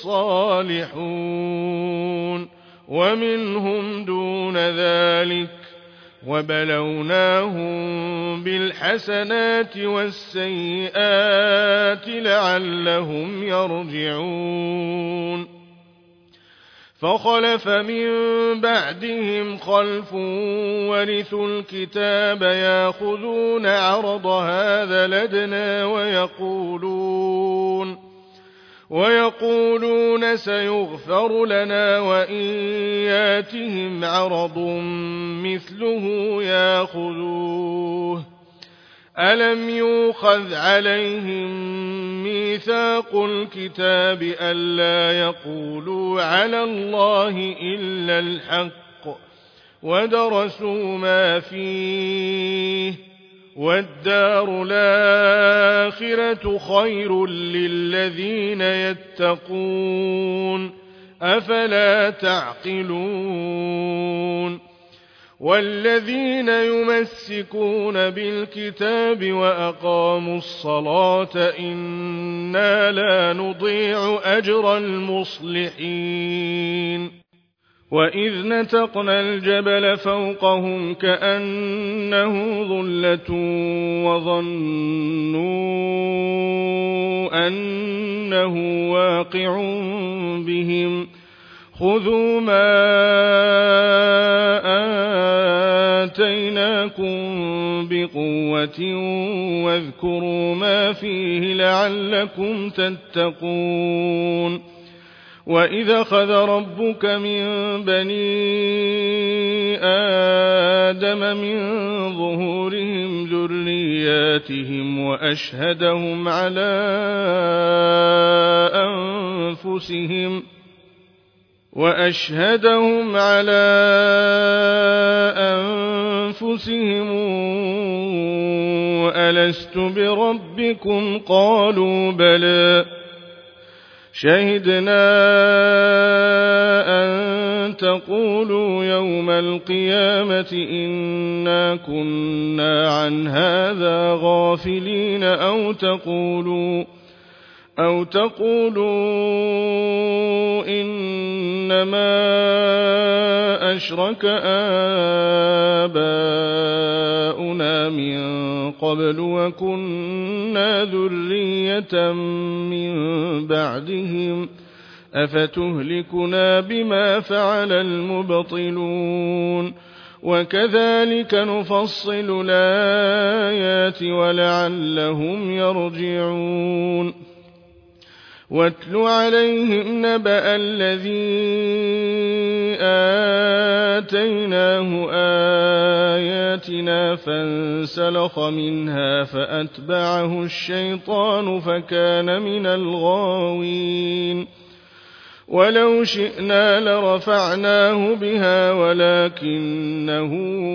الصالحون ومنهم دون ذلك وبلوناهم بالحسنات والسيئات لعلهم يرجعون فخلف من بعدهم خلف ورثوا الكتاب ياخذون عرض هذا الأدنى ويقولون ويقولون سيغفر لنا وإن ياتهم عرض مثله ياخذوه ألم يؤخذ عليهم ميثاق الكتاب ألا يقولوا على الله إلا الحق ودرسوا ما فيه والدار الآخرة خير للذين يتقون أفلا تعقلون والذين يمسكون بالكتاب وأقاموا الصلاة إنا لا نضيع أجر المصلحين وإذ نتقنا الجبل فوقهم كأنه ظلة وظنوا أنه واقع بهم خذوا ما آتيناكم بقوة واذكروا ما فيه لعلكم تتقون وإذ أخذ ربك من بني آدم من ظهورهم ذرياتهم وأشهدهم على أنفسهم وأشهدهم على أنفسهم ألست بربكم قالوا بلى شهدنا أن تقولوا يوم القيامة إنا كنا عن هذا غافلين أو تقولوا أو تقولوا إنما أشرك آباؤنا من قبل وكنا ذرية من بعدهم أفتهلكنا بما فعل المبطلون وكذلك نفصل الآيات ولعلهم يرجعون واتل عليهم نبأ الذي آتيناه آياتنا فانسلخ منها فأتبعه الشيطان فكان من الغاوين ولو شئنا لرفعناه بها ولكنه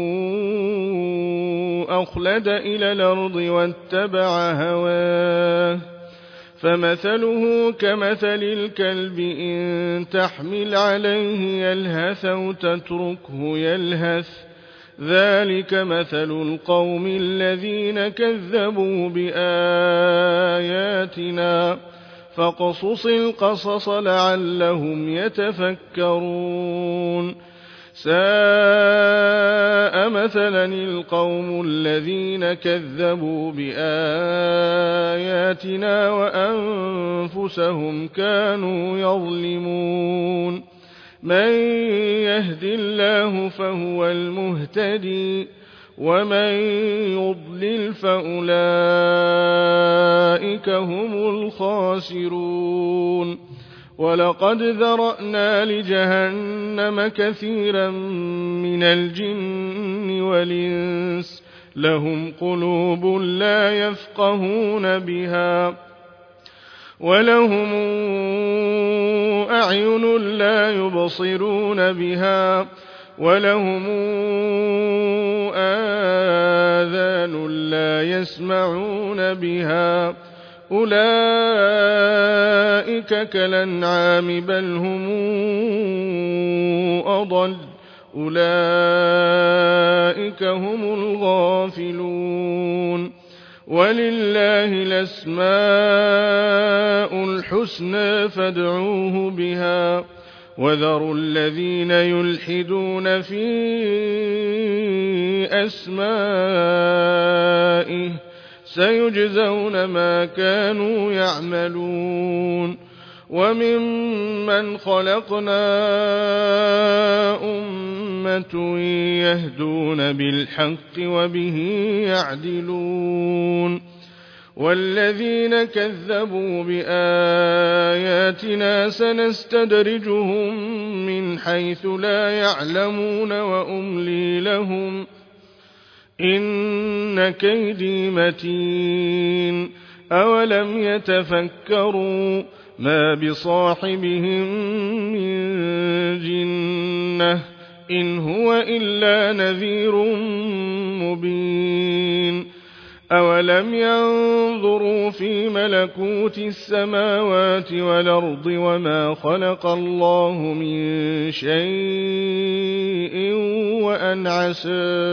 أخلد إلى الأرض واتبع هواه فمثله كمثل الكلب إن تحمل عليه يلهث أو تتركه يلهث ذلك مثل القوم الذين كذبوا بآياتنا فاقصص القصص لعلهم يتفكرون ساء مثلا القوم الذين كذبوا بآياتنا وأنفسهم كانوا يظلمون من يهد الله فهو المهتدي ومن يضلل فأولئك هم الخاسرون ولقد ذرأنا لجهنم كثيرا من الجن والإنس لهم قلوب لا يفقهون بها ولهم أعين لا يبصرون بها ولهم آذان لا يسمعون بها أولئك كالأنعام بل هم أضل أولئك هم الغافلون ولله الأسماء الحسنى فادعوه بها وذروا الذين يلحدون في أسمائه سيجزون ما كانوا يعملون وممن خلقنا أمة يهدون بالحق وبه يعدلون والذين كذبوا بآياتنا سنستدرجهم من حيث لا يعلمون وأملي لهم إن كيدي متين أولم يتفكروا ما بصاحبهم من جنة إن هو إلا نذير مبين أولم ينظروا في ملكوت السماوات والأرض وما خلق الله من شيء وأن عسى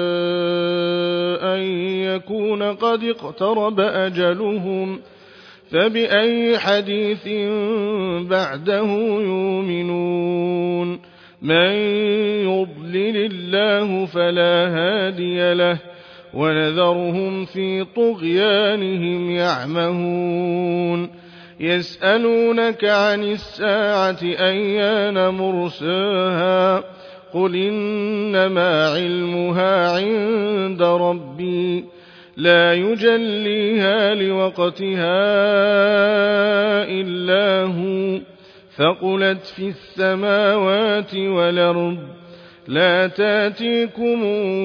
أن يكون قد اقترب أجلهم فبأي حديث بعده يؤمنون من يضلل الله فلا هادي له ونذرهم في طغيانهم يعمهون يسألونك عن الساعة أيان مرساها قل إنما علمها عند ربي لا يجليها لوقتها إلا هو ثقلت في السماوات والأرض لا تاتيكم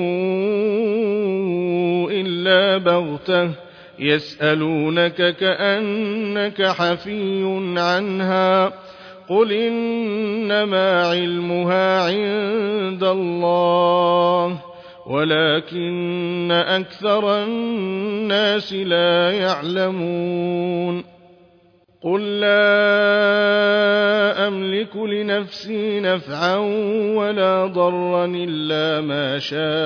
إلا بغتة يسألونك كأنك حفي عنها قل إنما علمها عند الله ولكن أكثر الناس لا يعلمون قل لا أملك لنفسي نفعا ولا ضرا إلا ما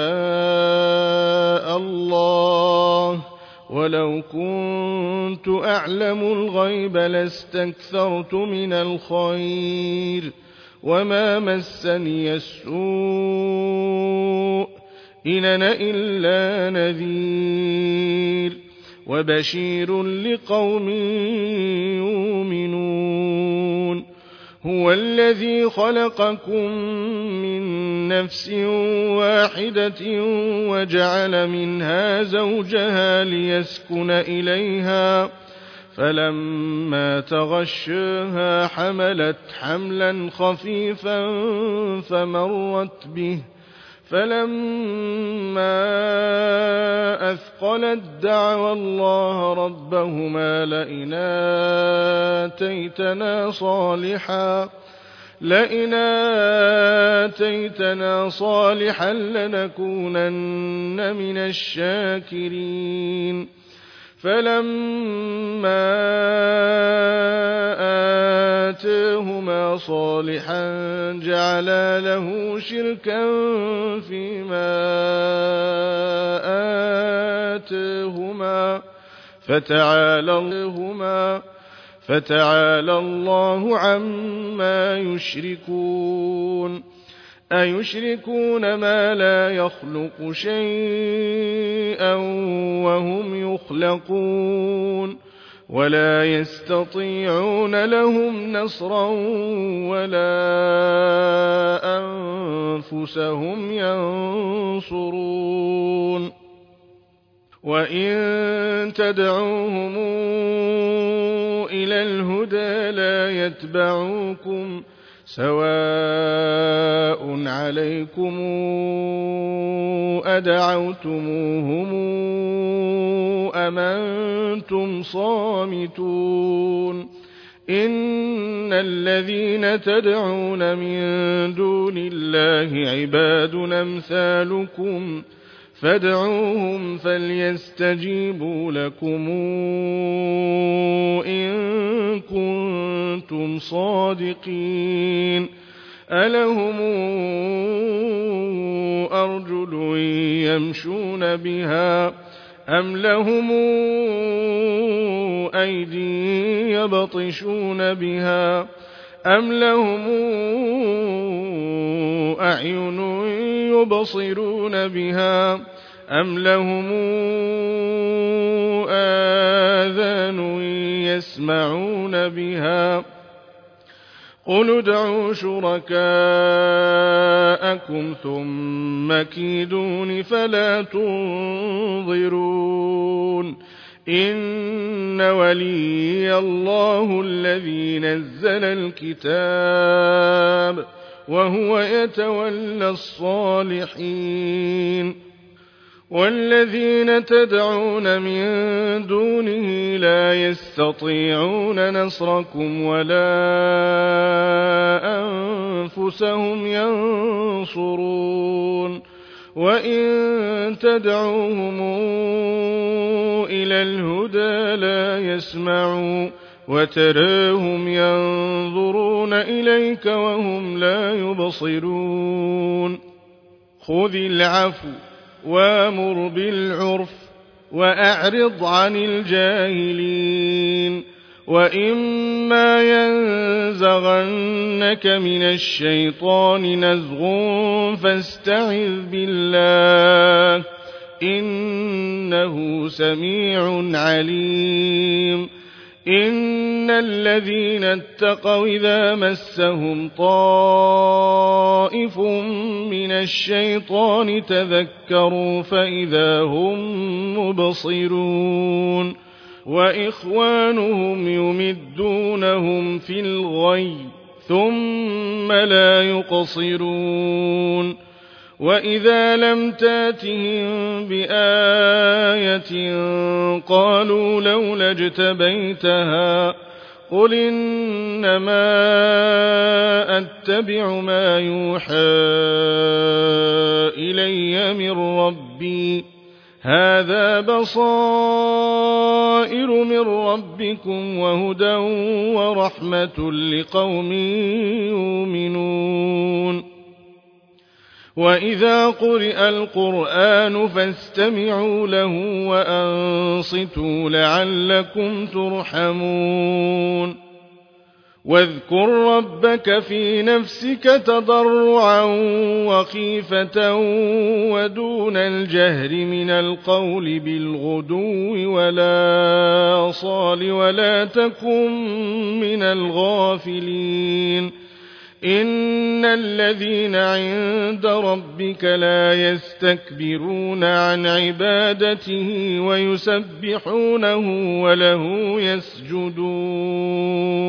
شاء الله ولو كنت أعلم الغيب لاستكثرت من الخير وما مسني السوء إن أنا إلا نذير وبشير لقوم يؤمنون هو الذي خلقكم من نفس واحدة وجعل منها زوجها ليسكن إليها فلما تغشاها حملت حملا خفيفا فمرت به فلما أثقلت دعوا الله ربهما لئن آتيتنا صالحا لئن آتيتنا صالحا لنكونن من الشاكرين فلما آتاهما صالحا جعلا له شركا فيما آتاهما فتعالى فتعالى الله عما يشركون أيشركون ما لا يخلق شيئا وهم يخلقون ولا يستطيعون لهم نصرا ولا أنفسهم ينصرون وإن تدعوهم إلى الهدى لا يتبعوكم سواء عليكم أدعوتموهم أم أنتم صامتون إن الذين تدعون من دون الله عباد أمثالكم فادعوهم فليستجيبوا لكم إن كنتم صادقين ألهم أرجل يمشون بها أم لهم أيدي يبطشون بها أم لهم أعين يبصرون بها أم لهم آذان يسمعون بها قل ادعوا شركاءكم ثم كيدون فلا تنظرون إن ولي الله الذي نزل الكتاب وهو يتولى الصالحين والذين تدعون من دونه لا يستطيعون نصركم ولا أنفسهم ينصرون وإن تدعوهم إلى الهدى لا يسمعوا وتراهم ينظرون إليك وهم لا يبصرون خذ العفو وامر بالعرف وأعرض عن الجاهلين وإما ينزغنك من الشيطان نزغ فاستعذ بالله إنه سميع عليم إن الذين اتقوا إذا مسهم طائف من الشيطان تذكروا فإذا هم مبصرون وإخوانهم يمدونهم في الغي ثم لا يقصرون وإذا لم تاتهم بآية قالوا لولا اجتبيتها قل إنما أتبع ما يوحى إلي من ربي هذا بصائر بصائر من ربكم وهدى ورحمة لقوم يؤمنون وإذا قرئ القرآن فاستمعوا له وأنصتوا لعلكم ترحمون واذكر ربك في نفسك تضرعا وخيفة ودون الجهر من القول بالغدو والآصال ولا تكن من الغافلين إن الذين عند ربك لا يستكبرون عن عبادته ويسبحونه وله يسجدون